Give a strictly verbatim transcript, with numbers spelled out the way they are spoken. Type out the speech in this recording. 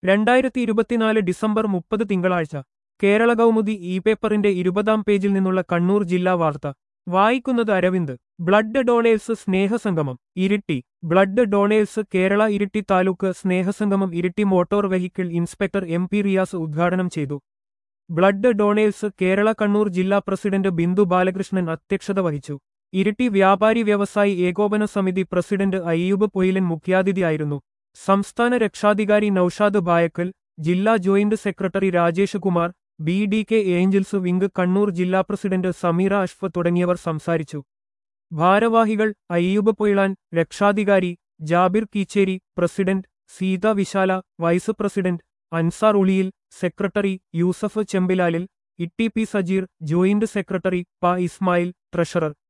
രണ്ടായിരത്തി ഇരുപത്തിനാല് ഡിസംബർ മുപ്പത് തിങ്കളാഴ്ച കേരള കൗമുദി ഇ പേപ്പറിന്റെ ഇരുപതാം പേജിൽ നിന്നുള്ള കണ്ണൂർ ജില്ലാ വാർത്ത വായിക്കുന്നത് അരവിന്ദ്. ബ്ലഡ് ഡൊണേഴ്സ് സ്നേഹസംഗമം ഇരിട്ടി. ബ്ലഡ് ഡൊണേഴ്സ് കേരള ഇരിട്ടി താലൂക്ക് സ്നേഹസംഗമം Iritty motor vehicle inspector M P Riyas ഉദ്ഘാടനം ചെയ്തു. ബ്ലഡ് ഡൊണേഴ്സ് കേരള കണ്ണൂർ ജില്ലാ പ്രസിഡന്റ് ബിന്ദു ബാലകൃഷ്ണൻ അധ്യക്ഷത വഹിച്ചു. ഇരിട്ടി വ്യാപാരി വ്യവസായി ഏകോപന സമിതി പ്രസിഡന്റ് അയ്യൂബ് പൊയിലൻ മുഖ്യാതിഥിയായിരുന്നു. സംസ്ഥാന രക്ഷാധികാരി നൌഷാദ് ബായക്കൽ, ജില്ലാ joint secretary Rajesh Kumar, B D K angels wing Kannur ജില്ലാ പ്രസിഡന്റ് സമീറ അഷ്ഫ് തുടങ്ങിയവർ സംസാരിച്ചു. ഭാരവാഹികൾ അയ്യൂബ് പൊയിലാൻ, രക്ഷാധികാരി Jabir Keecheri, president Seetha Vishala, vice president Ansar Uliyil, secretary Yusuf Chembilalil, E T P Sajeer, joint secretary P Ismail, treasurer